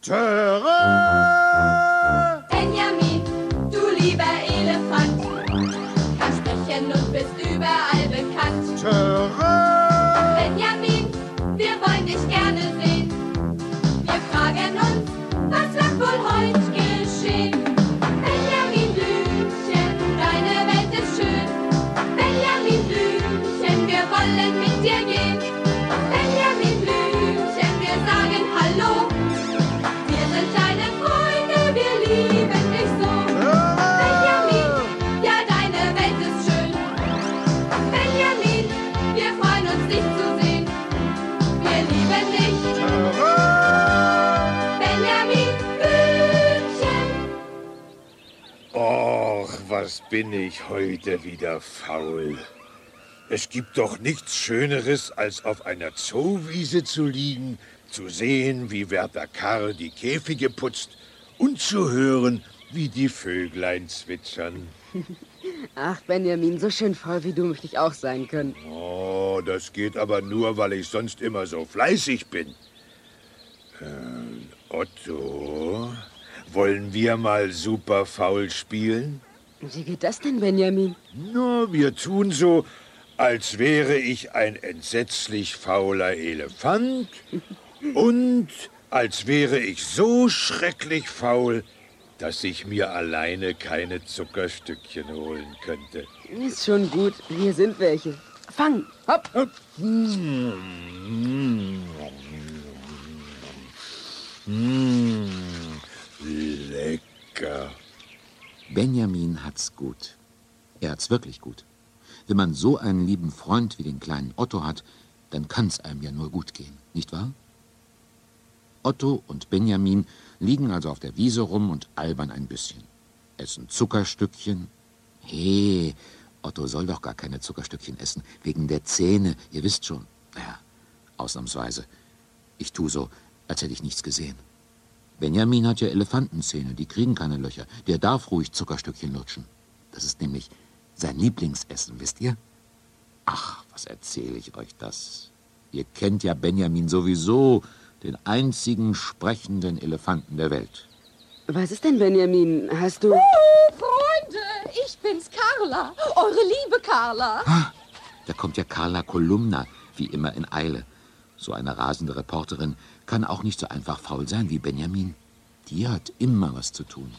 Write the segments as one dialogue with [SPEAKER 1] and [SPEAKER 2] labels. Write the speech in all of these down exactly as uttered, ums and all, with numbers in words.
[SPEAKER 1] Töre!
[SPEAKER 2] Benjamin, du lieber Elefant, kannst sprechen und bist überall bekannt.
[SPEAKER 1] Töre!
[SPEAKER 2] Benjamin, wir wollen dich gerne sehen. Wir fragen uns, was wird wohl heute geschehen? Benjamin Blümchen, deine Welt ist schön. Benjamin Blümchen, wir wollen mit dir gehen. Benjamin Blümchen, wir sagen Hallo. Wir sind deine Freunde, wir lieben dich so. Benjamin, ja deine Welt ist schön. Benjamin, wir freuen uns dich zu sehen. Wir lieben dich. Benjamin Blümchen.
[SPEAKER 1] Och, was bin ich heute wieder faul. Es gibt doch nichts Schöneres, als auf einer Zoowiese zu liegen, zu sehen, wie Wärter Karl die Käfige putzt und zu hören, wie die Vöglein zwitschern.
[SPEAKER 3] Ach, Benjamin, so schön faul wie du möchte ich auch sein können.
[SPEAKER 1] Oh, das geht aber nur, weil ich sonst immer so fleißig bin. Äh, Otto, wollen wir mal super faul spielen?
[SPEAKER 3] Wie geht das denn, Benjamin?
[SPEAKER 1] Na, wir tun so, als wäre ich ein entsetzlich fauler Elefant und als wäre ich so schrecklich faul, dass ich mir alleine keine Zuckerstückchen holen könnte.
[SPEAKER 3] Ist schon gut, hier sind welche. Fang, hopp.
[SPEAKER 1] Hopp. Mmh. Mmh. Lecker.
[SPEAKER 4] Benjamin hat's gut. Er hat's wirklich gut. Wenn man so einen lieben Freund wie den kleinen Otto hat, dann kann's einem ja nur gut gehen, nicht wahr? Otto und Benjamin liegen also auf der Wiese rum und albern ein bisschen. Essen Zuckerstückchen. Hey, Otto soll doch gar keine Zuckerstückchen essen, wegen der Zähne, ihr wisst schon. Naja, ausnahmsweise. Ich tu so, als hätte ich nichts gesehen. Benjamin hat ja Elefantenzähne, die kriegen keine Löcher. Der darf ruhig Zuckerstückchen lutschen. Das ist nämlich sein Lieblingsessen, wisst ihr? Ach, was erzähle ich euch das? Ihr kennt ja Benjamin sowieso, den einzigen sprechenden Elefanten der Welt.
[SPEAKER 3] Was ist denn, Benjamin? Hast du...
[SPEAKER 5] Oh, Freunde, ich bin's, Carla, eure liebe Carla.
[SPEAKER 4] Ah, da kommt ja Carla Kolumna, wie immer in Eile. So eine rasende Reporterin kann auch nicht so einfach faul sein wie Benjamin. Die hat immer was zu tun.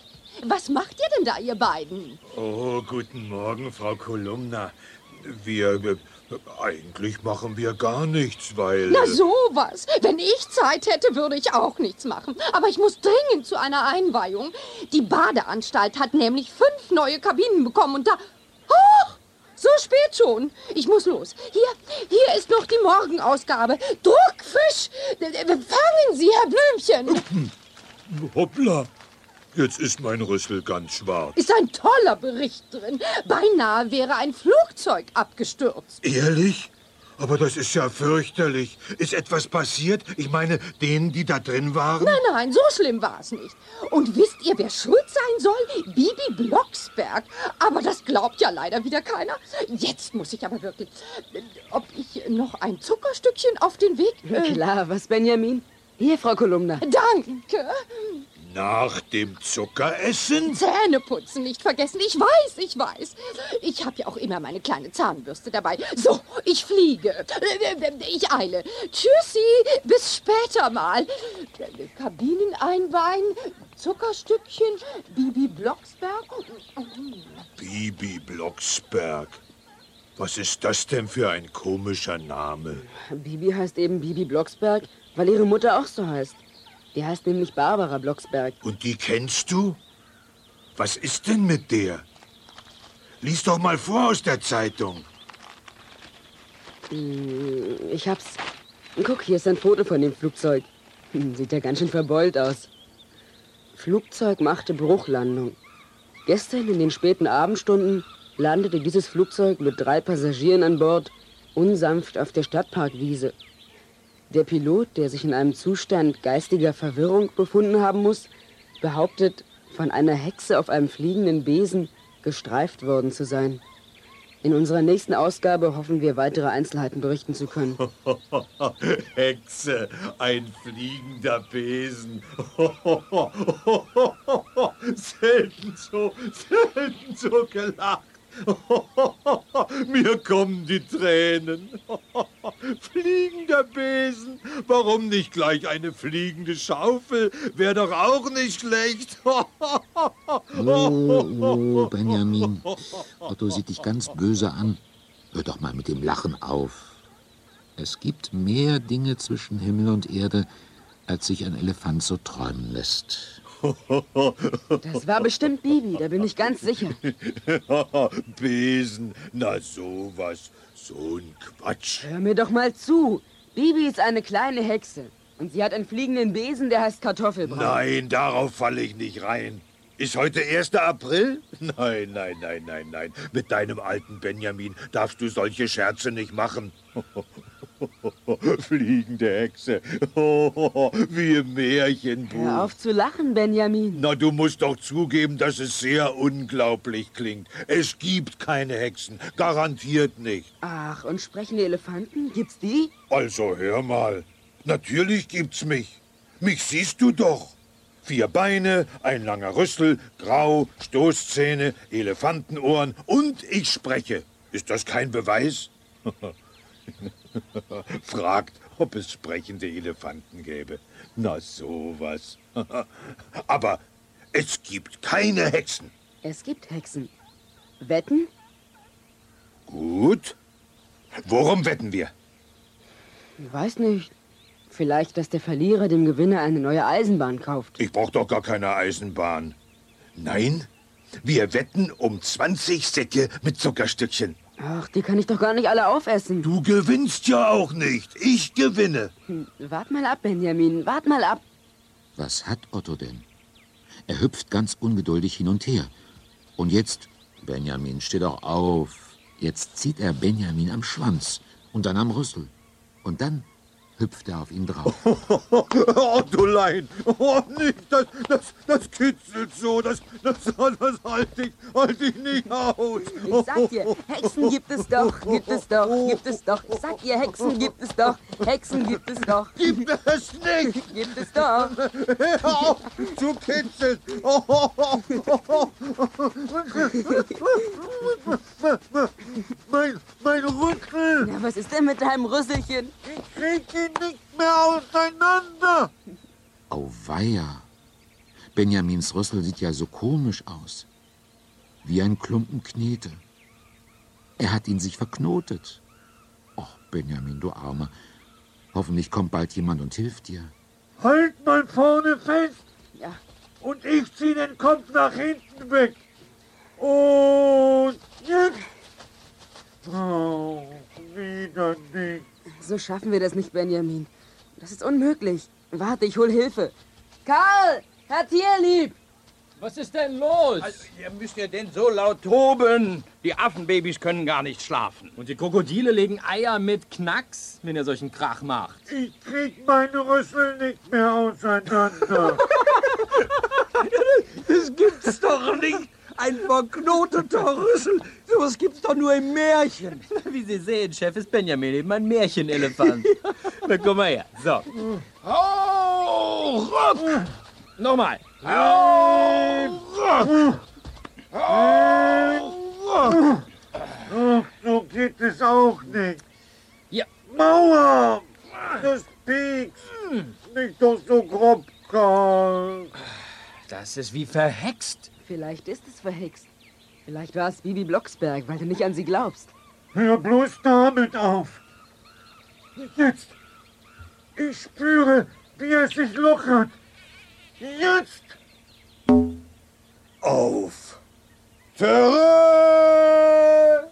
[SPEAKER 5] Was macht ihr denn da, ihr beiden?
[SPEAKER 1] Oh, guten Morgen, Frau Kolumna. Wir, äh, eigentlich machen wir gar nichts, weil...
[SPEAKER 5] Na sowas. Wenn ich Zeit hätte, würde ich auch nichts machen. Aber ich muss dringend zu einer Einweihung. Die Badeanstalt hat nämlich fünf neue Kabinen bekommen und da... Oh, so spät schon. Ich muss los. Hier, hier ist noch die Morgenausgabe. Druckfisch. Fangen Sie, Herr Blümchen.
[SPEAKER 1] Hoppla, jetzt ist mein Rüssel ganz schwarz.
[SPEAKER 5] Ist ein toller Bericht drin. Beinahe wäre ein Flugzeug abgestürzt.
[SPEAKER 1] Ehrlich? Aber das ist ja fürchterlich. Ist etwas passiert? Ich meine, denen, die da drin waren?
[SPEAKER 5] Nein, nein, so schlimm war es nicht. Und wisst ihr, wer schuld sein soll? Bibi Blocksberg. Aber das glaubt ja leider wieder keiner. Jetzt muss ich aber wirklich... Ob ich noch ein Zuckerstückchen auf den Weg... Äh,
[SPEAKER 3] Klar, was, Benjamin? Hier, Frau Kolumna.
[SPEAKER 5] Danke.
[SPEAKER 1] Nach dem Zuckeressen?
[SPEAKER 5] Zähne putzen nicht vergessen. Ich weiß, ich weiß. Ich habe ja auch immer meine kleine Zahnbürste dabei. So, ich fliege. Ich eile. Tschüssi, bis später mal. Kabinen einweihen, Zuckerstückchen, Bibi Blocksberg.
[SPEAKER 1] Bibi Blocksberg. Was ist das denn für ein komischer Name?
[SPEAKER 3] Bibi heißt eben Bibi Blocksberg, weil ihre Mutter auch so heißt. Die heißt nämlich Barbara Blocksberg.
[SPEAKER 1] Und die kennst du? Was ist denn mit der? Lies doch mal vor aus der Zeitung.
[SPEAKER 3] Ich hab's. Guck, hier ist ein Foto von dem Flugzeug. Sieht ja ganz schön verbeult aus. Flugzeug machte Bruchlandung. Gestern in den späten Abendstunden landete dieses Flugzeug mit drei Passagieren an Bord unsanft auf der Stadtparkwiese. Der Pilot, der sich in einem Zustand geistiger Verwirrung befunden haben muss, behauptet, von einer Hexe auf einem fliegenden Besen gestreift worden zu sein. In unserer nächsten Ausgabe hoffen wir, weitere Einzelheiten berichten zu können.
[SPEAKER 1] Hexe, ein fliegender Besen. Selten so, selten so gelacht. Mir kommen die Tränen. Fliegender Besen, warum nicht gleich eine fliegende Schaufel? Wäre doch auch nicht schlecht.
[SPEAKER 4] Oh, oh, Benjamin, Otto sieht dich ganz böse an. Hör doch mal mit dem Lachen auf. Es gibt mehr Dinge zwischen Himmel und Erde, als sich ein Elefant so träumen lässt.
[SPEAKER 3] Das war bestimmt Bibi, da bin ich ganz sicher.
[SPEAKER 1] Besen, na sowas, so ein Quatsch.
[SPEAKER 3] Hör mir doch mal zu. Bibi ist eine kleine Hexe. Und sie hat einen fliegenden Besen, der heißt Kartoffelbrei.
[SPEAKER 1] Nein, darauf falle ich nicht rein. Ist heute erster April? Nein, nein, nein, nein, nein. Mit deinem alten Benjamin darfst du solche Scherze nicht machen. Fliegende Hexe. Wie im Märchenbuch.
[SPEAKER 3] Hör auf zu lachen, Benjamin.
[SPEAKER 1] Na, du musst doch zugeben, dass es sehr unglaublich klingt. Es gibt keine Hexen. Garantiert nicht.
[SPEAKER 3] Ach, und sprechende Elefanten? Gibt's die?
[SPEAKER 1] Also hör mal. Natürlich gibt's mich. Mich siehst du doch. Vier Beine, ein langer Rüssel, grau, Stoßzähne, Elefantenohren und ich spreche. Ist das kein Beweis? Fragt, ob es sprechende Elefanten gäbe. Na sowas. Aber es gibt keine Hexen.
[SPEAKER 3] Es gibt Hexen. Wetten?
[SPEAKER 1] Gut. Worum wetten wir?
[SPEAKER 3] Ich weiß nicht. Vielleicht, dass der Verlierer dem Gewinner eine neue Eisenbahn kauft.
[SPEAKER 1] Ich brauch doch gar keine Eisenbahn. Nein, wir wetten um zwanzig Säcke mit Zuckerstückchen.
[SPEAKER 3] Ach, die kann ich doch gar nicht alle aufessen.
[SPEAKER 1] Du gewinnst ja auch nicht. Ich gewinne.
[SPEAKER 3] Hm, wart mal ab, Benjamin, wart mal ab.
[SPEAKER 4] Was hat Otto denn? Er hüpft ganz ungeduldig hin und her. Und jetzt, Benjamin, steh doch auf. Jetzt zieht er Benjamin am Schwanz und dann am Rüssel. Und dann hüpft er auf ihn drauf.
[SPEAKER 1] Ottolein, oh, nicht, das, das, das kitzelt so, das, das, das halte ich, halt ich nicht aus.
[SPEAKER 3] Ich sag dir, Hexen gibt es doch, gibt es doch, gibt es doch. Ich sag dir, Hexen gibt es doch, Hexen gibt es doch.
[SPEAKER 1] Gibt es nicht.
[SPEAKER 3] Gibt es doch.
[SPEAKER 1] Hör auf zu kitzeln. Mein, mein Rücken.
[SPEAKER 3] Na, was ist denn mit deinem Rüsselchen?
[SPEAKER 1] Ich krieg ihn nicht mehr auseinander.
[SPEAKER 4] Auweia. Benjamins Rüssel sieht ja so komisch aus. Wie ein Klumpen Knete. Er hat ihn sich verknotet. Och, Benjamin, du Armer. Hoffentlich kommt bald jemand und hilft dir.
[SPEAKER 1] Halt mal vorne fest.
[SPEAKER 3] Ja.
[SPEAKER 1] Und ich zieh den Kopf nach hinten weg. Und jetzt. Oh, wieder nicht.
[SPEAKER 3] So schaffen wir das nicht, Benjamin. Das ist unmöglich. Warte, ich hol Hilfe. Karl, Herr Tierlieb!
[SPEAKER 6] Was ist denn los?
[SPEAKER 7] Also, ihr müsst ja denn so laut toben. Die Affenbabys können gar nicht schlafen.
[SPEAKER 6] Und die Krokodile legen Eier mit Knacks, wenn ihr solchen Krach macht.
[SPEAKER 1] Ich krieg meine Rüssel nicht mehr auseinander.
[SPEAKER 7] Das gibt's doch nicht. Ein verknoteter Rüssel. Sowas gibt's doch nur im Märchen.
[SPEAKER 6] Wie Sie sehen, Chef, ist Benjamin eben ein Märchenelefant. Na, komm mal her. So. Hau, ruck! Nochmal. Hau, ruck! Hau, ruck!
[SPEAKER 1] Ach, so geht es auch nicht.
[SPEAKER 6] Ja.
[SPEAKER 1] Mauer! Das piekst. Nicht doch so grob, Karl.
[SPEAKER 6] Das ist wie verhext.
[SPEAKER 3] Vielleicht ist es verhext. Vielleicht war es Bibi Blocksberg, weil du nicht an sie glaubst.
[SPEAKER 1] Hör bloß damit auf. Jetzt. Ich spüre, wie es sich lockert. Jetzt. Auf. Terrain!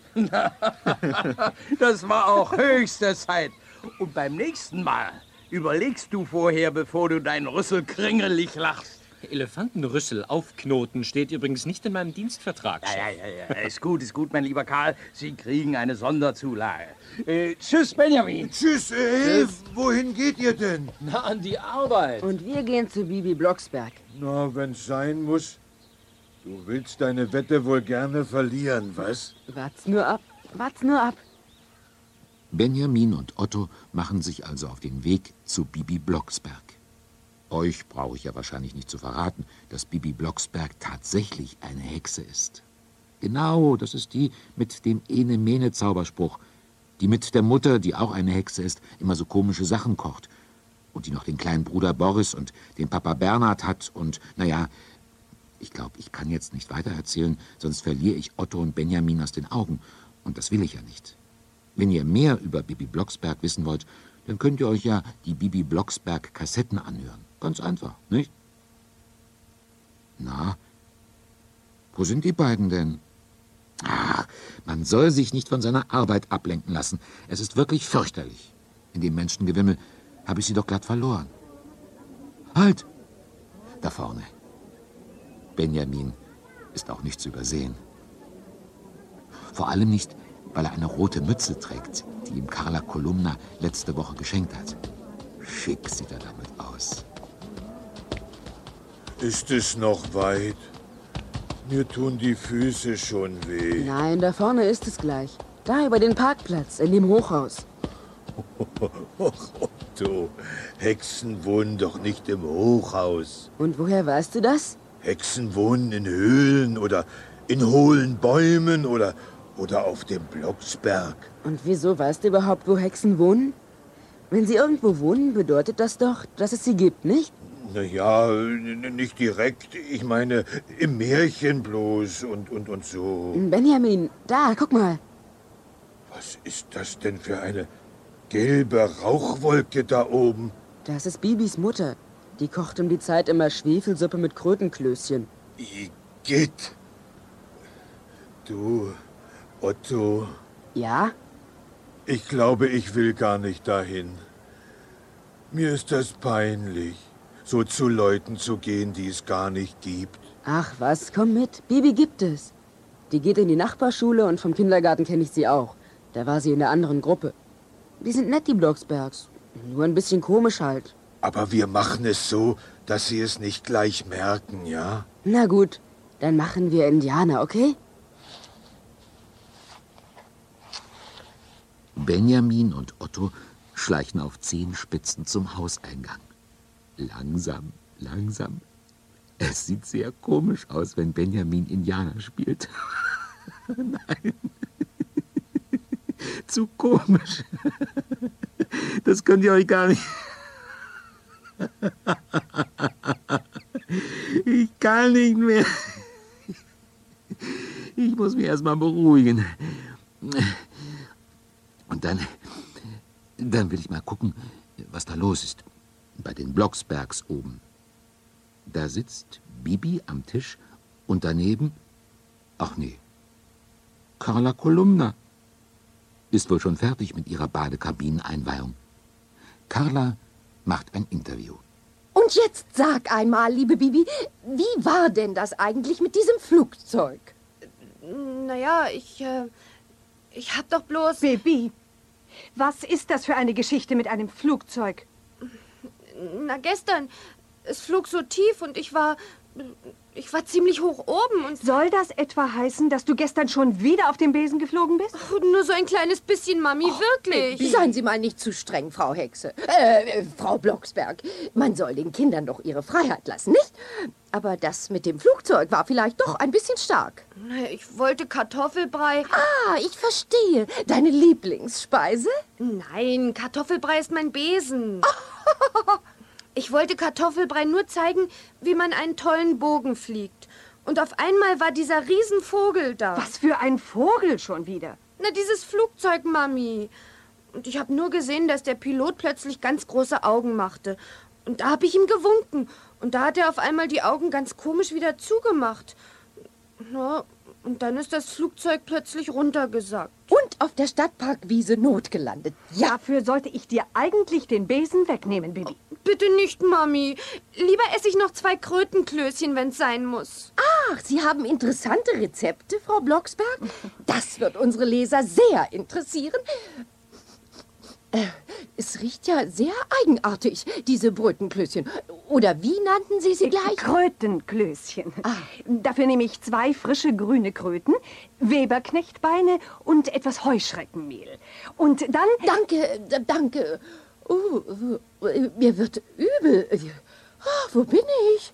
[SPEAKER 7] Das war auch höchste Zeit. Und beim nächsten Mal überlegst du vorher, bevor du deinen Rüssel kringelig lachst.
[SPEAKER 6] Elefantenrüssel aufknoten steht übrigens nicht in meinem Dienstvertrag.
[SPEAKER 7] Ja, ja, ja, ja. Ist gut, ist gut, mein lieber Karl. Sie kriegen eine Sonderzulage. Äh, tschüss, Benjamin.
[SPEAKER 1] Tschüss, Hilf. Wohin geht ihr denn?
[SPEAKER 6] Na, an die Arbeit.
[SPEAKER 3] Und wir gehen zu Bibi Blocksberg.
[SPEAKER 1] Na, wenn's sein muss. Du willst deine Wette wohl gerne verlieren, was?
[SPEAKER 3] Wart's nur ab. Wart's nur ab.
[SPEAKER 4] Benjamin und Otto machen sich also auf den Weg zu Bibi Blocksberg. Euch brauche ich ja wahrscheinlich nicht zu verraten, dass Bibi Blocksberg tatsächlich eine Hexe ist. Genau, das ist die mit dem Ene-Mene-Zauberspruch, die mit der Mutter, die auch eine Hexe ist, immer so komische Sachen kocht. Und die noch den kleinen Bruder Boris und den Papa Bernhard hat und, naja, ich glaube, ich kann jetzt nicht weiter erzählen, sonst verliere ich Otto und Benjamin aus den Augen. Und das will ich ja nicht. Wenn ihr mehr über Bibi Blocksberg wissen wollt, dann könnt ihr euch ja die Bibi Blocksberg-Kassetten anhören. Ganz einfach, nicht? Na, wo sind die beiden denn? Ach, man soll sich nicht von seiner Arbeit ablenken lassen. Es ist wirklich fürchterlich. In dem Menschengewimmel habe ich sie doch glatt verloren. Halt! Da vorne. Benjamin ist auch nicht zu übersehen. Vor allem nicht, weil er eine rote Mütze trägt, die ihm Carla Kolumna letzte Woche geschenkt hat. Schick sieht er damit aus.
[SPEAKER 1] Ist es noch weit? Mir tun die Füße schon weh.
[SPEAKER 3] Nein, da vorne ist es gleich. Da über den Parkplatz, in dem Hochhaus.
[SPEAKER 1] Otto, Hexen wohnen doch nicht im Hochhaus.
[SPEAKER 3] Und woher weißt du das?
[SPEAKER 1] Hexen wohnen in Höhlen oder in hohlen Bäumen oder, oder auf dem Blocksberg.
[SPEAKER 3] Und wieso weißt du überhaupt, wo Hexen wohnen? Wenn sie irgendwo wohnen, bedeutet das doch, dass es sie gibt, nicht?
[SPEAKER 1] Na ja, nicht direkt. Ich meine, im Märchen bloß und, und, und so.
[SPEAKER 3] Benjamin, da, guck mal.
[SPEAKER 1] Was ist das denn für eine gelbe Rauchwolke da oben?
[SPEAKER 3] Das ist Bibis Mutter. Die kocht um die Zeit immer Schwefelsuppe mit Krötenklößchen.
[SPEAKER 1] Igitt. Du, Otto.
[SPEAKER 3] Ja?
[SPEAKER 1] Ich glaube, ich will gar nicht dahin. Mir ist das peinlich, so zu Leuten zu gehen, die es gar nicht gibt.
[SPEAKER 3] Ach was, komm mit. Bibi gibt es. Die geht in die Nachbarschule und vom Kindergarten kenne ich sie auch. Da war sie in der anderen Gruppe. Die sind nett, die Blocksbergs. Nur ein bisschen komisch halt.
[SPEAKER 1] Aber wir machen es so, dass sie es nicht gleich merken, ja?
[SPEAKER 3] Na gut, dann machen wir Indianer, okay?
[SPEAKER 4] Benjamin und Otto schleichen auf Zehenspitzen zum Hauseingang. Langsam, langsam. Es sieht sehr komisch aus, wenn Benjamin Indianer spielt. Nein. Zu komisch. Das könnt ihr euch gar nicht... Ich kann nicht mehr. Ich muss mich erst mal beruhigen. Und dann, dann will ich mal gucken, was da los ist. Bei den Blocksbergs oben. Da sitzt Bibi am Tisch und daneben, ach nee, Carla Kolumna ist wohl schon fertig mit ihrer Badekabineneinweihung. Carla macht ein Interview.
[SPEAKER 5] Und jetzt sag einmal, liebe Bibi, wie war denn das eigentlich mit diesem Flugzeug?
[SPEAKER 2] Naja, ich, äh, ich hab doch bloß...
[SPEAKER 8] Bibi, was ist das für eine Geschichte mit einem Flugzeug?
[SPEAKER 2] Na, gestern, es flog so tief und ich war... Ich war ziemlich hoch oben und...
[SPEAKER 8] Soll das etwa heißen, dass du gestern schon wieder auf dem Besen geflogen bist?
[SPEAKER 2] Ach, nur so ein kleines bisschen, Mami, oh, wirklich.
[SPEAKER 5] Bibi. Seien Sie mal nicht zu streng, Frau Hexe. Äh, Frau Blocksberg. Man soll den Kindern doch ihre Freiheit lassen, nicht? Aber das mit dem Flugzeug war vielleicht doch ein bisschen stark.
[SPEAKER 2] Ich wollte Kartoffelbrei.
[SPEAKER 5] Ah, ich verstehe. Deine Lieblingsspeise?
[SPEAKER 2] Nein, Kartoffelbrei ist mein Besen. Ich wollte Kartoffelbrei nur zeigen, wie man einen tollen Bogen fliegt. Und auf einmal war dieser Riesenvogel da.
[SPEAKER 8] Was für ein Vogel schon wieder?
[SPEAKER 2] Na, dieses Flugzeug, Mami. Und ich habe nur gesehen, dass der Pilot plötzlich ganz große Augen machte. Und da habe ich ihm gewunken. Und da hat er auf einmal die Augen ganz komisch wieder zugemacht. Na, und dann ist das Flugzeug plötzlich runtergesackt.
[SPEAKER 5] Und auf der Stadtparkwiese notgelandet.
[SPEAKER 8] Ja. Dafür sollte ich dir eigentlich den Besen wegnehmen, Bibi.
[SPEAKER 2] Oh, bitte nicht, Mami. Lieber esse ich noch zwei Krötenklößchen, wenn's sein muss.
[SPEAKER 5] Ach, Sie haben interessante Rezepte, Frau Blocksberg? Das wird unsere Leser sehr interessieren. Äh, es riecht ja sehr eigenartig, diese Brötenklößchen. Oder wie nannten Sie sie gleich?
[SPEAKER 8] Krötenklößchen.
[SPEAKER 5] Ah.
[SPEAKER 8] Dafür nehme ich zwei frische grüne Kröten, Weberknechtbeine und etwas Heuschreckenmehl. Und dann...
[SPEAKER 5] Danke, äh, danke. Oh, äh, mir wird übel. Ah, wo bin ich?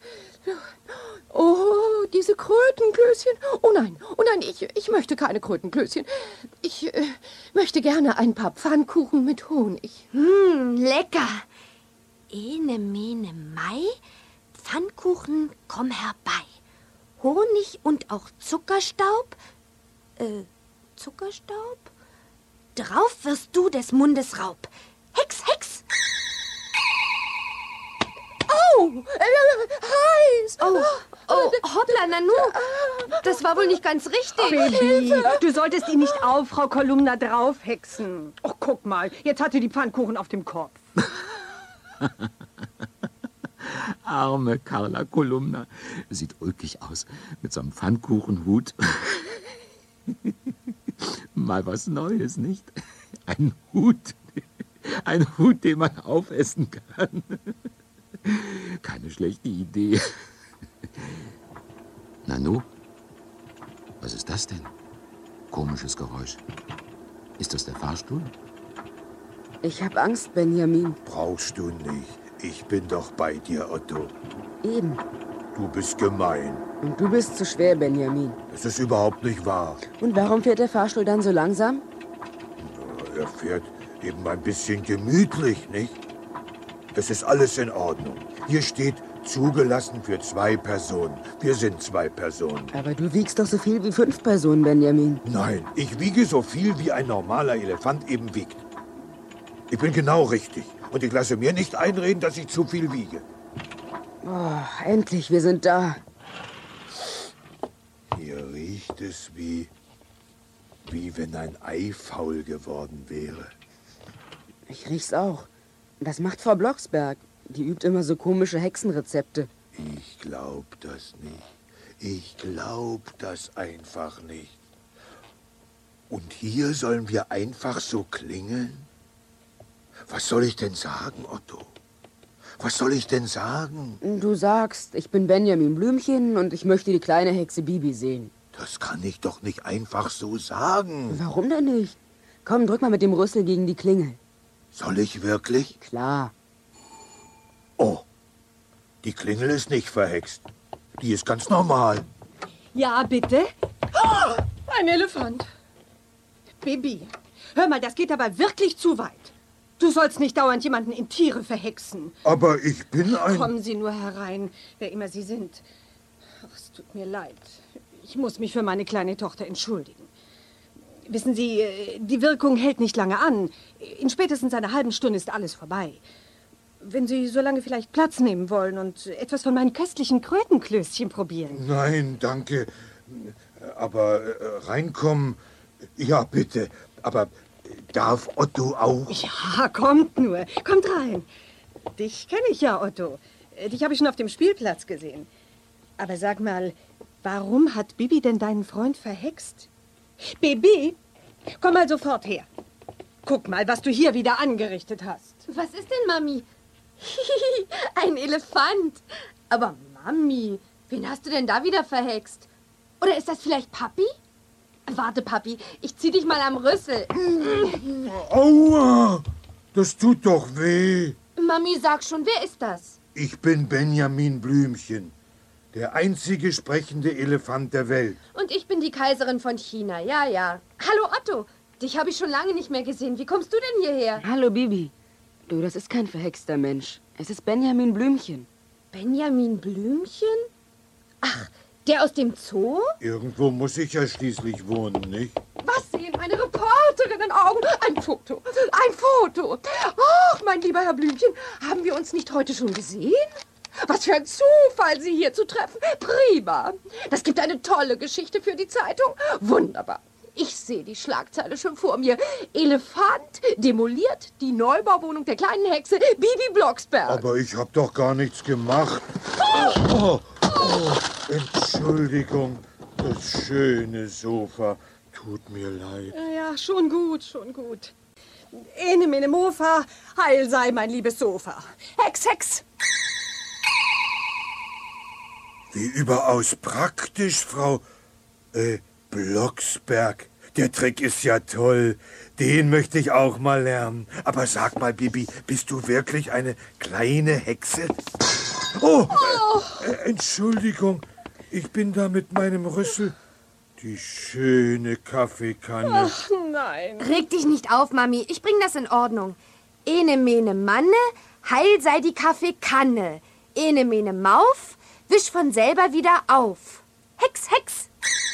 [SPEAKER 5] Oh, diese Krötenklößchen. Oh nein, oh nein, ich, ich möchte keine Krötenklößchen. Ich äh, möchte gerne ein paar Pfannkuchen mit Honig.
[SPEAKER 9] Hm, lecker. Ene, mene, Mai, Pfannkuchen, komm herbei. Honig und auch Zuckerstaub. Äh, Zuckerstaub? Drauf wirst du des Mundes Raub. Hex, Hex!
[SPEAKER 5] Oh, äh, heiß.
[SPEAKER 9] Oh, oh, hoppla, Nanu. Das war wohl nicht ganz richtig.
[SPEAKER 8] Baby, du solltest ihn nicht auf Frau Kolumna draufhexen. Oh, guck mal, jetzt hat sie die Pfannkuchen auf dem Kopf.
[SPEAKER 4] Arme Carla Kolumna. Sieht ulkig aus mit so einem Pfannkuchenhut. Mal was Neues, nicht? Ein Hut. Ein Hut, den man aufessen kann. Keine schlechte Idee. Nanu? Was ist das denn? Komisches Geräusch. Ist das der Fahrstuhl?
[SPEAKER 3] Ich hab Angst, Benjamin.
[SPEAKER 1] Brauchst du nicht. Ich bin doch bei dir, Otto.
[SPEAKER 3] Eben.
[SPEAKER 1] Du bist gemein.
[SPEAKER 3] Und du bist zu schwer, Benjamin.
[SPEAKER 1] Das ist überhaupt nicht wahr.
[SPEAKER 3] Und warum fährt der Fahrstuhl dann so langsam?
[SPEAKER 1] Er fährt eben ein bisschen gemütlich, nicht? Es ist alles in Ordnung. Hier steht, zugelassen für zwei Personen. Wir sind zwei Personen.
[SPEAKER 3] Aber du wiegst doch so viel wie fünf Personen, Benjamin.
[SPEAKER 1] Nein, ich wiege so viel, wie ein normaler Elefant eben wiegt. Ich bin genau richtig. Und ich lasse mir nicht einreden, dass ich zu viel wiege.
[SPEAKER 3] Oh, endlich, wir sind da.
[SPEAKER 1] Hier riecht es wie, wie wenn ein Ei faul geworden wäre.
[SPEAKER 3] Ich riech's auch. Das macht Frau Blocksberg. Die übt immer so komische Hexenrezepte.
[SPEAKER 1] Ich glaub das nicht. Ich glaub das einfach nicht. Und hier sollen wir einfach so klingeln? Was soll ich denn sagen, Otto? Was soll ich denn sagen?
[SPEAKER 3] Du sagst, ich bin Benjamin Blümchen und ich möchte die kleine Hexe Bibi sehen.
[SPEAKER 1] Das kann ich doch nicht einfach so sagen.
[SPEAKER 3] Warum denn nicht? Komm, drück mal mit dem Rüssel gegen die Klingel.
[SPEAKER 1] Soll ich wirklich?
[SPEAKER 3] Klar.
[SPEAKER 1] Oh, die Klingel ist nicht verhext. Die ist ganz normal.
[SPEAKER 8] Ja, bitte?
[SPEAKER 5] Oh, ein Elefant.
[SPEAKER 8] Baby, hör mal, das geht aber wirklich zu weit. Du sollst nicht dauernd jemanden in Tiere verhexen.
[SPEAKER 1] Aber ich bin ein...
[SPEAKER 8] Kommen Sie nur herein, wer immer Sie sind. Ach, es tut mir leid. Ich muss mich für meine kleine Tochter entschuldigen. Wissen Sie, die Wirkung hält nicht lange an. In spätestens einer halben Stunde ist alles vorbei. Wenn Sie so lange vielleicht Platz nehmen wollen und etwas von meinen köstlichen Krötenklößchen probieren.
[SPEAKER 1] Nein, danke. Aber äh, reinkommen... Ja, bitte. Aber darf Otto auch?
[SPEAKER 8] Ja, kommt nur. Kommt rein. Dich kenne ich ja, Otto. Dich habe ich schon auf dem Spielplatz gesehen. Aber sag mal, warum hat Bibi denn deinen Freund verhext? Bibi, komm mal sofort her. Guck mal, was du hier wieder angerichtet hast.
[SPEAKER 5] Was ist denn, Mami? Ein Elefant. Aber Mami, wen hast du denn da wieder verhext? Oder ist das vielleicht Papi? Warte, Papi, ich zieh dich mal am Rüssel.
[SPEAKER 1] Aua, das tut doch weh.
[SPEAKER 5] Mami, sag schon, wer ist das?
[SPEAKER 1] Ich bin Benjamin Blümchen, der einzige sprechende Elefant der Welt.
[SPEAKER 5] Und ich bin die Kaiserin von China, ja, ja. Hallo, Otto. Dich habe ich schon lange nicht mehr gesehen. Wie kommst du denn hierher?
[SPEAKER 3] Hallo, Bibi. Du, das ist kein verhexter Mensch. Es ist Benjamin Blümchen.
[SPEAKER 5] Benjamin Blümchen? Ach, der aus dem Zoo?
[SPEAKER 1] Irgendwo muss ich ja schließlich wohnen, nicht?
[SPEAKER 5] Was sehen meine Reporterinnen-Augen? Ein Foto, ein Foto. Ach, mein lieber Herr Blümchen, haben wir uns nicht heute schon gesehen? Was für ein Zufall, Sie hier zu treffen. Prima. Das gibt eine tolle Geschichte für die Zeitung. Wunderbar. Ich sehe die Schlagzeile schon vor mir. Elefant demoliert die Neubauwohnung der kleinen Hexe Bibi Blocksberg.
[SPEAKER 1] Aber ich habe doch gar nichts gemacht. Oh, oh, Entschuldigung, das schöne Sofa. Tut mir leid.
[SPEAKER 8] Ja, schon gut, schon gut. Ene mene Mofa, heil sei mein liebes Sofa. Hex, Hex.
[SPEAKER 1] Wie überaus praktisch, Frau äh, Blocksberg. Der Trick ist ja toll. Den möchte ich auch mal lernen. Aber sag mal, Bibi, bist du wirklich eine kleine Hexe? Oh,
[SPEAKER 8] Oh.
[SPEAKER 1] Äh, Entschuldigung. Ich bin da mit meinem Rüssel. Die schöne Kaffeekanne.
[SPEAKER 8] Ach nein.
[SPEAKER 9] Reg dich nicht auf, Mami. Ich bring das in Ordnung. Ene mene Manne, heil sei die Kaffeekanne. Ene mene Mauf, wisch von selber wieder auf. Hex, Hex.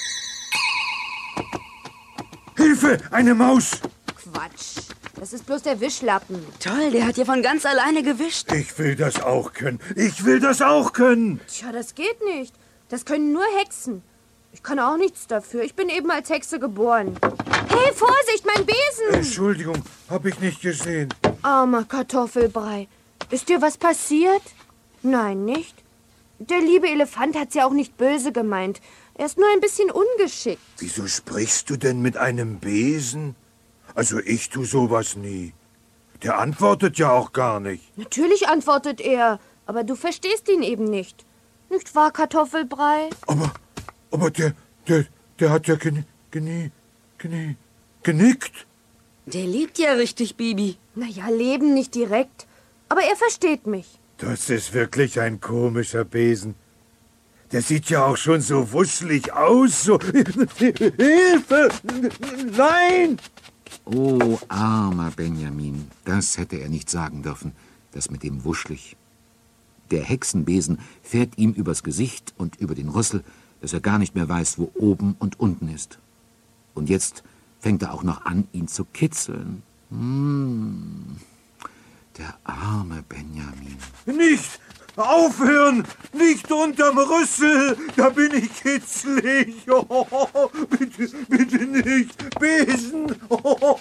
[SPEAKER 1] Hilfe, eine Maus!
[SPEAKER 9] Quatsch. Das ist bloß der Wischlappen.
[SPEAKER 3] Toll, der hat ja von ganz alleine gewischt.
[SPEAKER 1] Ich will das auch können. Ich will das auch können.
[SPEAKER 9] Tja, das geht nicht. Das können nur Hexen. Ich kann auch nichts dafür. Ich bin eben als Hexe geboren. Hey, Vorsicht, mein Besen!
[SPEAKER 1] Entschuldigung, hab ich nicht gesehen.
[SPEAKER 9] Armer Kartoffelbrei. Ist dir was passiert? Nein, nicht? Der liebe Elefant hat's ja auch nicht böse gemeint. Er ist nur ein bisschen ungeschickt.
[SPEAKER 1] Wieso sprichst du denn mit einem Besen? Also ich tu sowas nie. Der antwortet ja auch gar nicht.
[SPEAKER 9] Natürlich antwortet er, aber du verstehst ihn eben nicht. Nicht wahr, Kartoffelbrei?
[SPEAKER 1] Aber, aber der, der, der hat ja geni, geni, geni, genickt.
[SPEAKER 3] Der lebt ja richtig, Bibi.
[SPEAKER 9] Naja, leben nicht direkt, aber er versteht mich.
[SPEAKER 1] Das ist wirklich ein komischer Besen. Der sieht ja auch schon so wuschelig aus, so... Hilfe! Nein!
[SPEAKER 4] Oh, armer Benjamin, das hätte er nicht sagen dürfen, das mit dem wuschlig. Der Hexenbesen fährt ihm übers Gesicht und über den Rüssel, dass er gar nicht mehr weiß, wo oben und unten ist. Und jetzt fängt er auch noch an, ihn zu kitzeln. Hm, der arme Benjamin.
[SPEAKER 1] Nicht! Aufhören! Nicht unterm Rüssel! Da bin ich kitzlig! Oh, bitte, bitte nicht! Besen! Oh,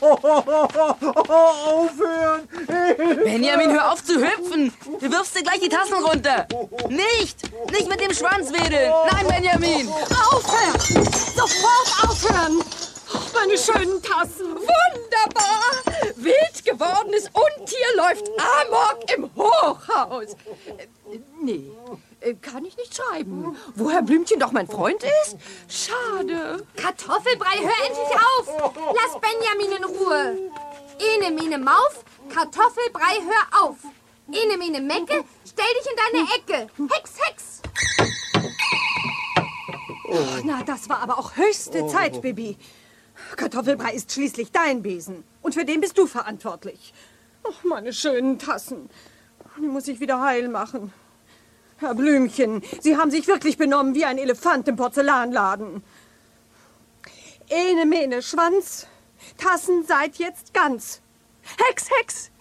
[SPEAKER 1] aufhören!
[SPEAKER 3] Benjamin, hör auf zu hüpfen. Du wirfst dir gleich die Tassen runter. Nicht! Nicht mit dem Schwanz wedeln. Nein, Benjamin!
[SPEAKER 8] Aufhören! Sofort aufhören! Ach, meine schönen Tassen.
[SPEAKER 5] Wunderbar! Wild gewordenes Untier läuft amok im Hochhaus. Äh, nee, äh, kann ich nicht schreiben. Wo Herr Blümchen doch mein Freund ist? Schade.
[SPEAKER 9] Kartoffelbrei, hör endlich auf! Lass Benjamin in Ruhe! Ene mene Mauf, Kartoffelbrei, hör auf! Ene mene Mecke, stell dich in deine Ecke! Hex, Hex!
[SPEAKER 8] Oh, na, das war aber auch höchste Zeit, Bibi. Kartoffelbrei ist schließlich dein Besen. Und für den bist du verantwortlich. Ach, meine schönen Tassen. Die muss ich wieder heil machen. Herr Blümchen, Sie haben sich wirklich benommen wie ein Elefant im Porzellanladen. Ene mene Schwanz, Tassen seid jetzt ganz. Hex, Hex!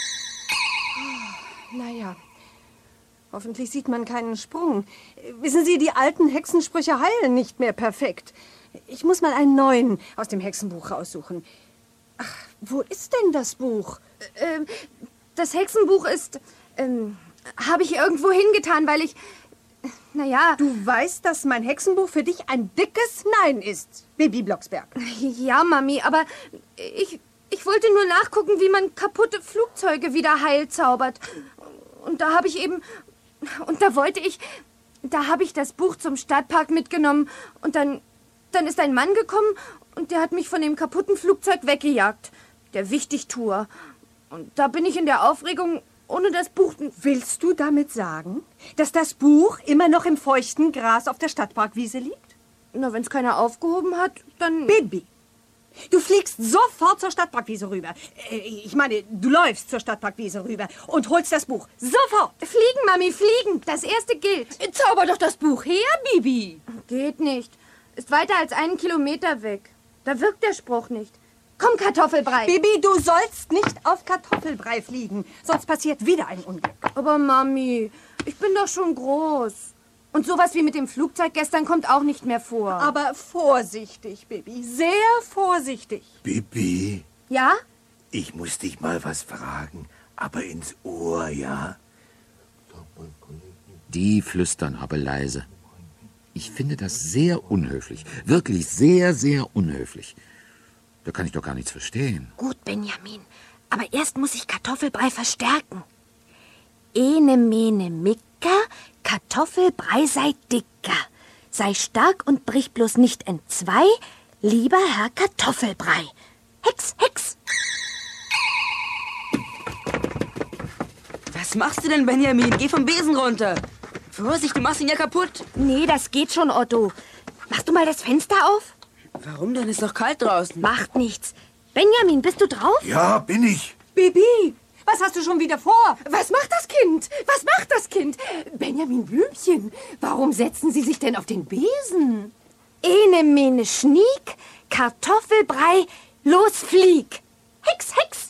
[SPEAKER 8] Naja, hoffentlich sieht man keinen Sprung. Wissen Sie, die alten Hexensprüche heilen nicht mehr perfekt. Ich muss mal einen neuen aus dem Hexenbuch raussuchen. Ach, wo ist denn das Buch?
[SPEAKER 9] Ähm, das Hexenbuch ist, ähm, habe ich irgendwo hingetan, weil ich, naja...
[SPEAKER 8] Du weißt, dass mein Hexenbuch für dich ein dickes Nein ist, Bibi Blocksberg.
[SPEAKER 9] Ja, Mami, aber ich, ich wollte nur nachgucken, wie man kaputte Flugzeuge wieder heil zaubert. Und da habe ich eben, und da wollte ich, da habe ich das Buch zum Stadtpark mitgenommen und dann... Dann ist ein Mann gekommen und der hat mich von dem kaputten Flugzeug weggejagt. Der Wichtigtuer. Und da bin ich in der Aufregung ohne das Buch...
[SPEAKER 8] Willst du damit sagen, dass das Buch immer noch im feuchten Gras auf der Stadtparkwiese liegt?
[SPEAKER 9] Na, wenn es keiner aufgehoben hat, dann...
[SPEAKER 8] Bibi, du fliegst sofort zur Stadtparkwiese rüber. Äh, Ich meine, du läufst zur Stadtparkwiese rüber und holst das Buch. Sofort!
[SPEAKER 9] Fliegen, Mami, fliegen. Das erste gilt.
[SPEAKER 5] Zauber doch das Buch her, Bibi.
[SPEAKER 9] Geht nicht. Ist weiter als einen Kilometer weg. Da wirkt der Spruch nicht. Komm, Kartoffelbrei.
[SPEAKER 8] Bibi, du sollst nicht auf Kartoffelbrei fliegen, sonst passiert wieder ein Unglück.
[SPEAKER 9] Aber Mami, ich bin doch schon groß. Und sowas wie mit dem Flugzeug gestern kommt auch nicht mehr vor.
[SPEAKER 8] Aber vorsichtig, Bibi, sehr vorsichtig.
[SPEAKER 1] Bibi,
[SPEAKER 9] Ja?
[SPEAKER 1] ich muss dich mal was fragen, aber ins Ohr, ja?
[SPEAKER 4] Die flüstern aber leise. Ich finde das sehr unhöflich. Wirklich sehr, sehr unhöflich. Da kann ich doch gar nichts verstehen.
[SPEAKER 9] Gut, Benjamin. Aber erst muss ich Kartoffelbrei verstärken. Ene, mene, micker, Kartoffelbrei sei dicker. Sei stark und brich bloß nicht entzwei, lieber Herr Kartoffelbrei. Hex, Hex!
[SPEAKER 3] Was machst du denn, Benjamin? Geh vom Besen runter. Vorsicht, du machst ihn ja kaputt.
[SPEAKER 9] Nee, das geht schon, Otto. Machst du mal das Fenster auf?
[SPEAKER 3] Warum denn? Ist doch kalt draußen.
[SPEAKER 9] Macht nichts. Benjamin, bist du drauf?
[SPEAKER 1] Ja, bin ich.
[SPEAKER 8] Bibi, was hast du schon wieder vor? Was macht das Kind? Was macht das Kind? Benjamin Blümchen, warum setzen Sie sich denn auf den Besen?
[SPEAKER 9] Ene, mene, schniek, Kartoffelbrei, los, flieg. Hex, Hex!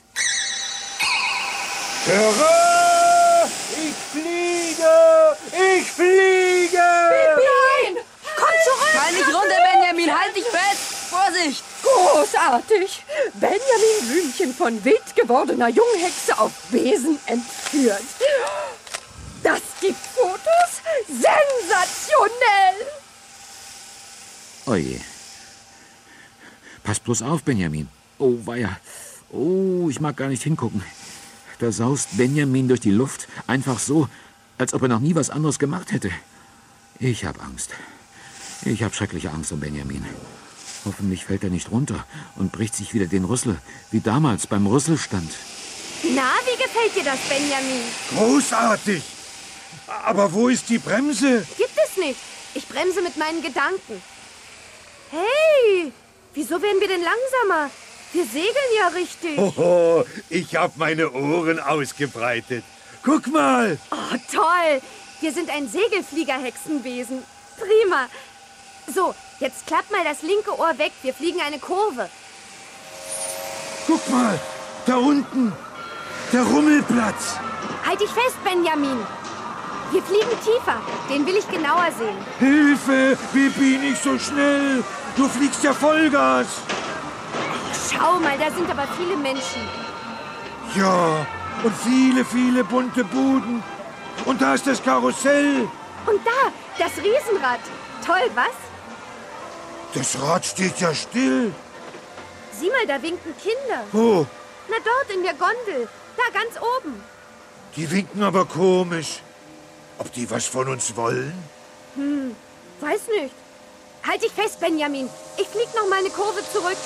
[SPEAKER 1] Hurra! Ich fliege! Ich fliege!
[SPEAKER 8] Nein! Komm zurück!
[SPEAKER 3] Fall nicht runter, Benjamin. Halt dich fest. Vorsicht.
[SPEAKER 8] Großartig! Benjamin Blümchen von wild gewordener Junghexe auf Besen entführt. Das gibt Fotos. Sensationell!
[SPEAKER 4] Oje. Pass bloß auf, Benjamin. Oh, weia. Oh, ich mag gar nicht hingucken. Da saust Benjamin durch die Luft, einfach so, als ob er noch nie was anderes gemacht hätte. Ich hab Angst. Ich hab schreckliche Angst um Benjamin. Hoffentlich fällt er nicht runter und bricht sich wieder den Rüssel, wie damals beim Rüsselstand.
[SPEAKER 9] Na, wie gefällt dir das, Benjamin?
[SPEAKER 1] Großartig! Aber wo ist die Bremse?
[SPEAKER 9] Gibt es nicht. Ich bremse mit meinen Gedanken. Hey, wieso werden wir denn langsamer? Wir segeln ja richtig.
[SPEAKER 1] Hoho, ich hab meine Ohren ausgebreitet. Guck mal!
[SPEAKER 9] Oh, toll. Wir sind ein Segelflieger-Hexenwesen. Prima. So, jetzt klappt mal das linke Ohr weg. Wir fliegen eine Kurve.
[SPEAKER 1] Guck mal, da unten, der Rummelplatz.
[SPEAKER 9] Halt dich fest, Benjamin. Wir fliegen tiefer. Den will ich genauer sehen.
[SPEAKER 1] Hilfe, Bibi, nicht so schnell. Du fliegst ja Vollgas.
[SPEAKER 9] Schau mal, da sind aber viele Menschen.
[SPEAKER 1] Ja, und viele, viele bunte Buden. Und da ist das Karussell.
[SPEAKER 9] Und da, das Riesenrad. Toll, was?
[SPEAKER 1] Das Rad steht ja still.
[SPEAKER 9] Sieh mal, da winken Kinder.
[SPEAKER 1] Wo?
[SPEAKER 9] Na, dort in der Gondel. Da ganz oben.
[SPEAKER 1] Die winken aber komisch. Ob die was von uns wollen?
[SPEAKER 9] Hm, weiß nicht. Halt dich fest, Benjamin. Ich flieg noch mal eine Kurve zurück.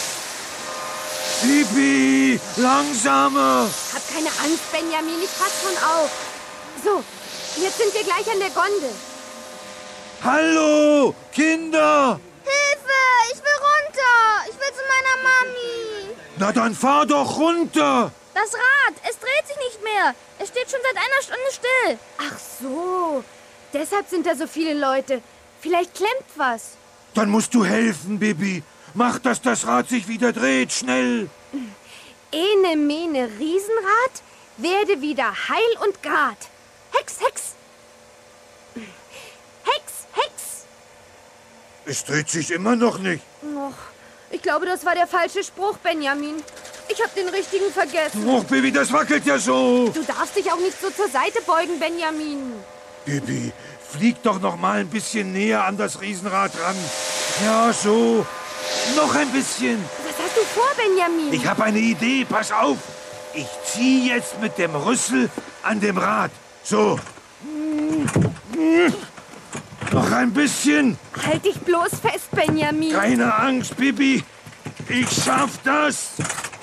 [SPEAKER 1] Bibi, langsamer.
[SPEAKER 9] Hab keine Angst, Benjamin. Ich pass schon auf. So, jetzt sind wir gleich an der Gondel.
[SPEAKER 1] Hallo, Kinder.
[SPEAKER 10] Hilfe, ich will runter. Ich will zu meiner Mami.
[SPEAKER 1] Na dann fahr doch runter.
[SPEAKER 10] Das Rad, es dreht sich nicht mehr. Es steht schon seit einer Stunde still.
[SPEAKER 9] Ach so, deshalb sind da so viele Leute. Vielleicht klemmt was.
[SPEAKER 1] Dann musst du helfen, Bibi. Mach, dass das Rad sich wieder dreht, schnell.
[SPEAKER 9] Ene, mene, Riesenrad, werde wieder heil und grad. Hex, Hex. Hex, Hex.
[SPEAKER 1] Es dreht sich immer noch nicht.
[SPEAKER 9] Och, ich glaube, das war der falsche Spruch, Benjamin. Ich habe den richtigen vergessen.
[SPEAKER 1] Och, Bibi, das wackelt ja so.
[SPEAKER 9] Du darfst dich auch nicht so zur Seite beugen, Benjamin.
[SPEAKER 1] Bibi, flieg doch noch mal ein bisschen näher an das Riesenrad ran. Ja, so. Noch ein bisschen.
[SPEAKER 9] Was hast du vor, Benjamin?
[SPEAKER 1] Ich habe eine Idee, pass auf. Ich ziehe jetzt mit dem Rüssel an dem Rad. So. Noch ein bisschen.
[SPEAKER 9] Halt dich bloß fest, Benjamin.
[SPEAKER 1] Keine Angst, Bibi. Ich schaff das.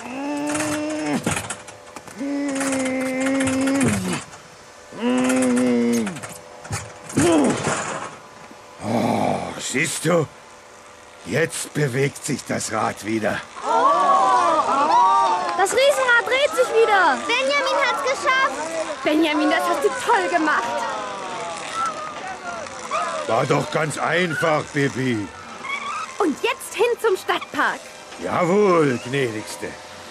[SPEAKER 1] Oh, siehst du? Jetzt bewegt sich das Rad wieder.
[SPEAKER 10] Das Riesenrad dreht sich wieder. Benjamin hat's geschafft.
[SPEAKER 9] Benjamin, das hast du toll gemacht.
[SPEAKER 1] War doch ganz einfach, Bibi.
[SPEAKER 9] Und jetzt hin zum Stadtpark.
[SPEAKER 1] Jawohl, gnädigste.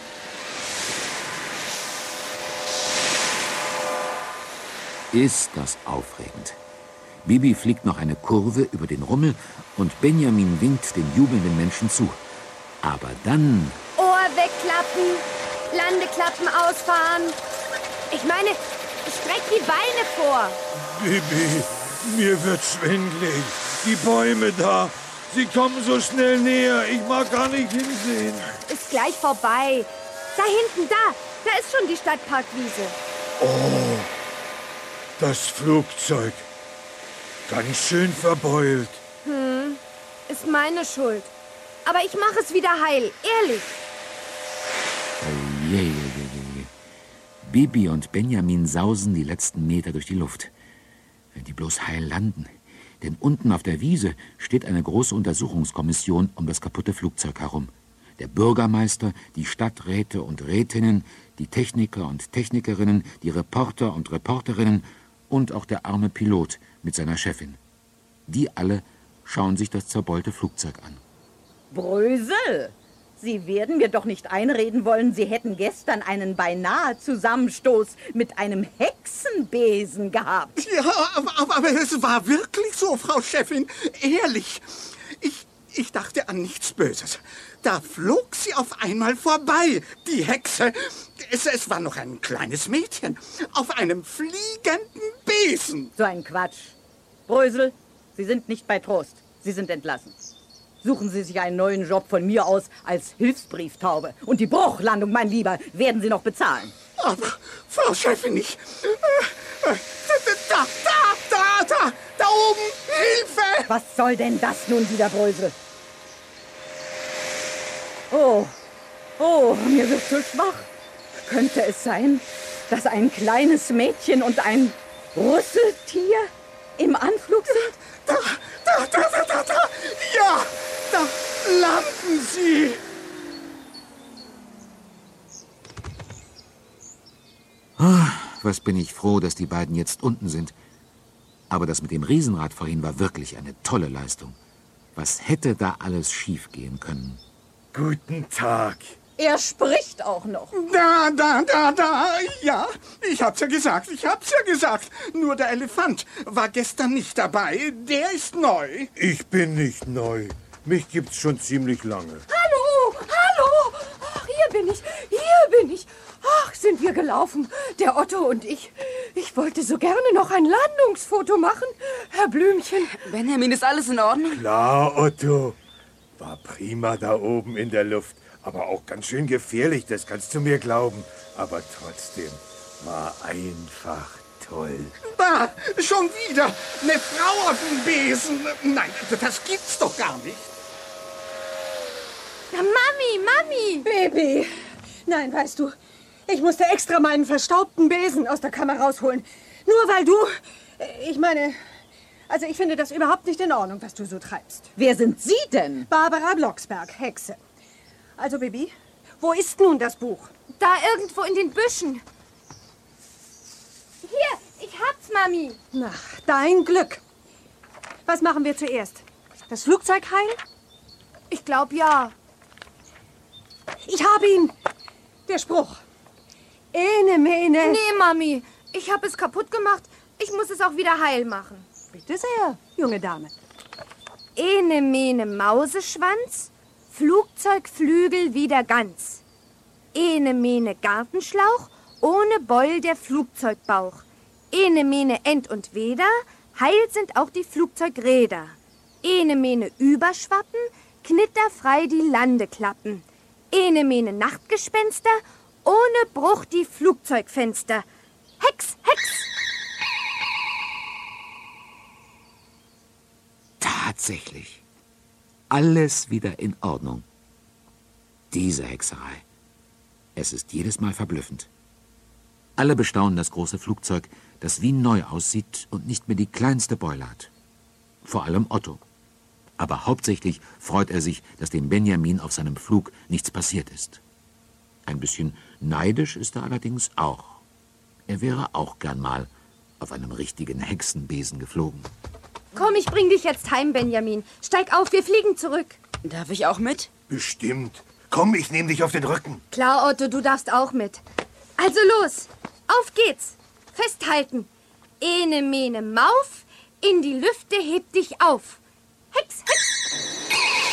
[SPEAKER 4] Ist das aufregend. Bibi fliegt noch eine Kurve über den Rummel und Benjamin winkt den jubelnden Menschen zu. Aber dann...
[SPEAKER 9] Ohr wegklappen, Landeklappen ausfahren. Ich meine, streck die Beine vor.
[SPEAKER 1] Bibi, mir wird schwindelig. Die Bäume da, sie kommen so schnell näher. Ich mag gar nicht hinsehen.
[SPEAKER 9] Ist gleich vorbei. Da hinten, da. Da ist schon die Stadtparkwiese.
[SPEAKER 1] Oh, das Flugzeug. Ganz schön verbeult.
[SPEAKER 9] Hm, ist meine Schuld. Aber ich mache es wieder heil, ehrlich.
[SPEAKER 4] Oh je, je, je, je. Bibi und Benjamin sausen die letzten Meter durch die Luft. Wenn die bloß heil landen. Denn unten auf der Wiese steht eine große Untersuchungskommission um das kaputte Flugzeug herum. Der Bürgermeister, die Stadträte und Rätinnen, die Techniker und Technikerinnen, die Reporter und Reporterinnen und auch der arme Pilot mit seiner Chefin. Die alle schauen sich das zerbeulte Flugzeug an.
[SPEAKER 11] Brösel, Sie werden mir doch nicht einreden wollen, Sie hätten gestern einen beinahe Zusammenstoß mit einem Hexenbesen gehabt.
[SPEAKER 12] Ja, aber, aber es war wirklich so, Frau Chefin. Ehrlich, ich, ich dachte an nichts Böses. Da flog sie auf einmal vorbei, die Hexe. Es, es war noch ein kleines Mädchen auf einem fliegenden Besen.
[SPEAKER 11] So ein Quatsch. Brösel, Sie sind nicht bei Trost. Sie sind entlassen. Suchen Sie sich einen neuen Job von mir aus als Hilfsbrieftaube. Und die Bruchlandung, mein Lieber, werden Sie noch bezahlen.
[SPEAKER 12] Aber, Frau Chefin, ich... Äh, äh, da, da, da, da, da oben, Hilfe!
[SPEAKER 11] Was soll denn das nun wieder, Brösel? Oh, oh, mir wird so schwach. Könnte es sein, dass ein kleines Mädchen und ein Rüsseltier im Anflug sind?
[SPEAKER 12] Da, da, da, da, da, da, ja, da landen sie.
[SPEAKER 4] Ah, was bin ich froh, dass die beiden jetzt unten sind. Aber das mit dem Riesenrad vorhin war wirklich eine tolle Leistung. Was hätte da alles schiefgehen können?
[SPEAKER 1] Guten Tag.
[SPEAKER 11] Er spricht auch noch.
[SPEAKER 12] Da, da, da, da, ja, ich hab's ja gesagt, ich hab's ja gesagt. Nur der Elefant war gestern nicht dabei, der ist neu.
[SPEAKER 1] Ich bin nicht neu. Mich gibt's schon ziemlich lange.
[SPEAKER 5] Hallo, hallo. Ach, hier bin ich, hier bin ich. Ach, sind wir gelaufen, der Otto und ich. Ich wollte so gerne noch ein Landungsfoto machen, Herr Blümchen.
[SPEAKER 3] Benjamin, ist alles in Ordnung?
[SPEAKER 1] Klar, Otto. War prima da oben in der Luft. Aber auch ganz schön gefährlich, das kannst du mir glauben. Aber trotzdem, war einfach toll.
[SPEAKER 12] Da, schon wieder eine Frau auf dem Besen. Nein, das gibt's doch gar nicht.
[SPEAKER 9] Ja, Mami, Mami!
[SPEAKER 8] Baby! Nein, weißt du, ich musste extra meinen verstaubten Besen aus der Kammer rausholen. Nur weil du... Ich meine... Also ich finde das überhaupt nicht in Ordnung, was du so treibst.
[SPEAKER 11] Wer sind Sie denn?
[SPEAKER 8] Barbara Blocksberg, Hexe. Also, Baby, wo ist nun das Buch?
[SPEAKER 9] Da irgendwo in den Büschen. Hier, ich hab's, Mami.
[SPEAKER 8] Na, dein Glück. Was machen wir zuerst? Das Flugzeug heilen?
[SPEAKER 9] Ich glaube, ja.
[SPEAKER 8] Ich habe ihn. Der Spruch. Ene, mene.
[SPEAKER 9] Nee, Mami, ich habe es kaputt gemacht. Ich muss es auch wieder heil machen.
[SPEAKER 8] Bitte sehr, junge Dame.
[SPEAKER 9] Ene, mene, Mauseschwanz. Flugzeugflügel wieder ganz. Ene, mene, Gartenschlauch, ohne Beul der Flugzeugbauch. Ene, mene, End und Weder, heil sind auch die Flugzeugräder. Ene, mene, Überschwappen, knitterfrei die Landeklappen. Ene, mene, Nachtgespenster, ohne Bruch die Flugzeugfenster. Hex, Hex!
[SPEAKER 4] Tatsächlich. Alles wieder in Ordnung. Diese Hexerei. Es ist jedes Mal verblüffend. Alle bestaunen das große Flugzeug, das wie neu aussieht und nicht mehr die kleinste Beule hat. Vor allem Otto. Aber hauptsächlich freut er sich, dass dem Benjamin auf seinem Flug nichts passiert ist. Ein bisschen neidisch ist er allerdings auch. Er wäre auch gern mal auf einem richtigen Hexenbesen geflogen.
[SPEAKER 9] Komm, ich bring dich jetzt heim, Benjamin. Steig auf, wir fliegen zurück.
[SPEAKER 3] Darf ich auch mit?
[SPEAKER 1] Bestimmt. Komm, ich nehme dich auf den Rücken.
[SPEAKER 9] Klar, Otto, du darfst auch mit. Also los, auf geht's. Festhalten. Ene, mene, Mauf, in die Lüfte heb dich auf. Hex, Hex.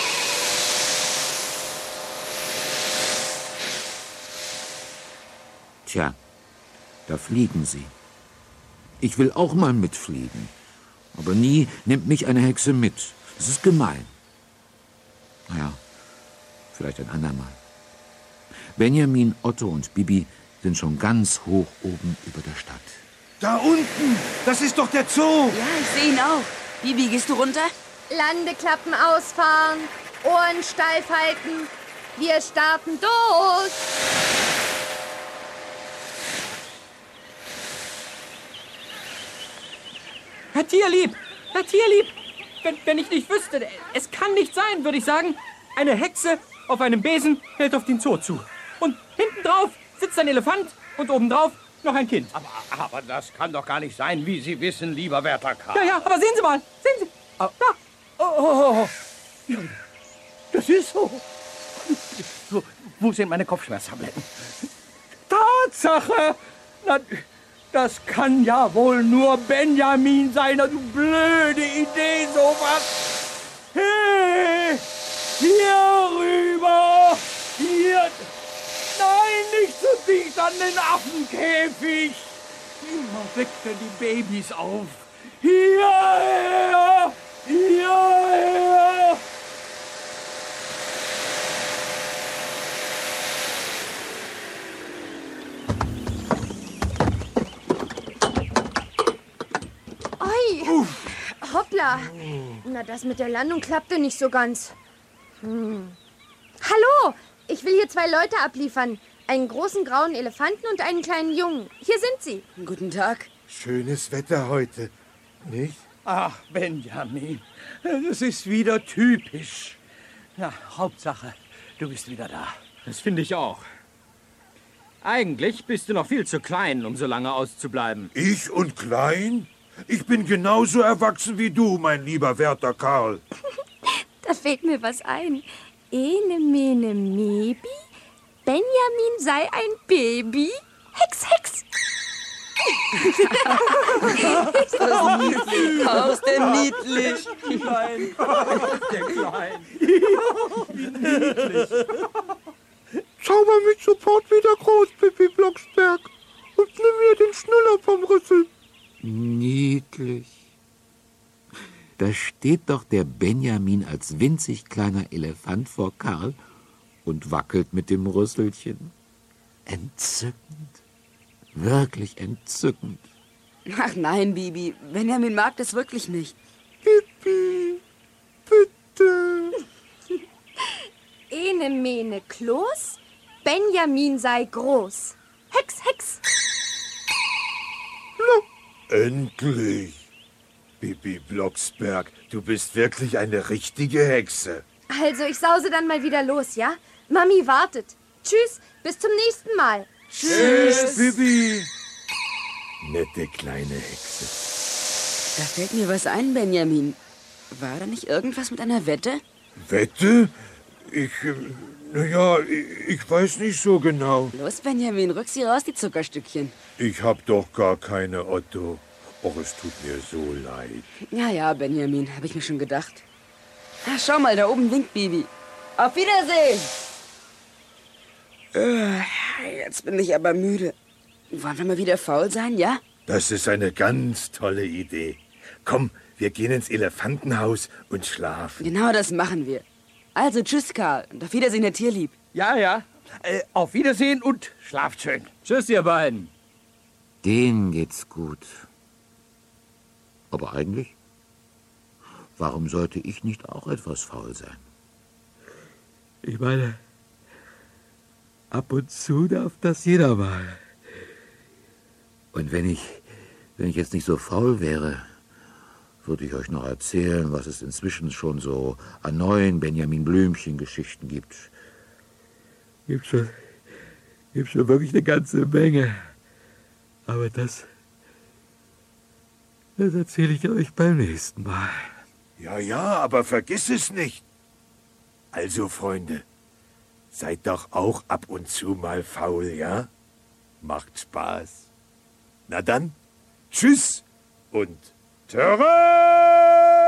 [SPEAKER 4] Tja, da fliegen sie. Ich will auch mal mitfliegen. Aber nie nimmt mich eine Hexe mit. Das ist gemein. Naja, vielleicht ein andermal. Benjamin, Otto und Bibi sind schon ganz hoch oben über der Stadt.
[SPEAKER 1] Da unten, das ist doch der Zoo.
[SPEAKER 3] Ja, ich sehe ihn auch. Bibi, gehst du runter?
[SPEAKER 9] Landeklappen ausfahren, Ohren steif halten. Wir starten durch.
[SPEAKER 6] Herr Tierlieb, Herr Tierlieb, wenn, wenn ich nicht wüsste, es kann nicht sein, würde ich sagen, eine Hexe auf einem Besen hält auf den Zoo zu. Und hinten drauf sitzt ein Elefant und obendrauf noch ein Kind.
[SPEAKER 7] Aber, aber das kann doch gar nicht sein, wie Sie wissen, lieber werter Karl.
[SPEAKER 6] Ja, ja, aber sehen Sie mal, sehen Sie.
[SPEAKER 7] Oh, da. Oh, oh, oh. Ja, das ist so. so. Wo sind meine Kopfschmerztabletten? Tatsache! Na, das kann ja wohl nur Benjamin sein. Du blöde Idee, sowas. Hey, hier rüber. Hier. Nein, nicht so dicht an den Affenkäfig. Immer weckte die Babys auf. Hierher! Hierher!
[SPEAKER 9] Ui, hoppla. Na, das mit der Landung klappte nicht so ganz. Hm. Hallo, ich will hier zwei Leute abliefern. Einen großen grauen Elefanten und einen kleinen Jungen. Hier sind sie.
[SPEAKER 3] Guten Tag.
[SPEAKER 1] Schönes Wetter heute, nicht?
[SPEAKER 7] Ach, Benjamin, das ist wieder typisch. Na, Hauptsache, du bist wieder da.
[SPEAKER 6] Das finde ich auch. Eigentlich bist du noch viel zu klein, um so lange auszubleiben.
[SPEAKER 1] Ich und klein? Ich bin genauso erwachsen wie du, mein lieber werter Karl.
[SPEAKER 9] Da fällt mir was ein. Ene, mene, mebi. Benjamin sei ein Baby. Hex, Hex.
[SPEAKER 3] Ist das niedlich? Oh, ist der niedlich.
[SPEAKER 6] Klein, der Klein.
[SPEAKER 1] Wie niedlich. Zauber mich sofort wieder groß, Pippi Blocksberg. Und nimm mir den Schnuller vom Rüssel.
[SPEAKER 4] Niedlich. Da steht doch der Benjamin als winzig kleiner Elefant vor Karl und wackelt mit dem Rüsselchen. Entzückend. Wirklich entzückend.
[SPEAKER 3] Ach nein, Bibi. Benjamin mag das wirklich nicht.
[SPEAKER 1] Bibi, bitte.
[SPEAKER 9] Ene, mene, Kloß. Benjamin sei groß. Hex, Hex.
[SPEAKER 1] Endlich. Bibi Blocksberg, du bist wirklich eine richtige Hexe.
[SPEAKER 9] Also, ich sause dann mal wieder los, ja? Mami wartet. Tschüss, bis zum nächsten Mal.
[SPEAKER 1] Tschüss, Bibi. Nette kleine Hexe.
[SPEAKER 3] Da fällt mir was ein, Benjamin. War da nicht irgendwas mit einer Wette?
[SPEAKER 1] Wette? Ich, naja, ich, ich weiß nicht so genau.
[SPEAKER 3] Los, Benjamin, rück sie raus, die Zuckerstückchen.
[SPEAKER 1] Ich hab doch gar keine, Otto. Och, es tut mir so leid.
[SPEAKER 3] Ja, ja, Benjamin, habe ich mir schon gedacht. Ach, schau mal, da oben winkt Bibi. Auf Wiedersehen! Äh, jetzt bin ich aber müde. Wollen wir mal wieder faul sein, ja?
[SPEAKER 1] Das ist eine ganz tolle Idee. Komm, wir gehen ins Elefantenhaus und schlafen.
[SPEAKER 3] Genau das machen wir. Also, tschüss, Karl. Und auf Wiedersehen, Herr Tierlieb.
[SPEAKER 7] Ja, ja. Äh, auf Wiedersehen und schlaft schön.
[SPEAKER 6] Tschüss, ihr beiden.
[SPEAKER 4] Denen geht's gut. Aber eigentlich, warum sollte ich nicht auch etwas faul sein? Ich meine, ab und zu darf das jeder mal. Und wenn ich, wenn ich jetzt nicht so faul wäre, würde ich euch noch erzählen, was es inzwischen schon so an neuen Benjamin Blümchen-Geschichten gibt. Gibt schon, gibt schon wirklich eine ganze Menge. Aber das, das erzähle ich euch beim nächsten Mal.
[SPEAKER 1] Ja, ja, aber vergiss es nicht. Also, Freunde, seid doch auch ab und zu mal faul, ja? Macht Spaß. Na dann, tschüss und Terrain!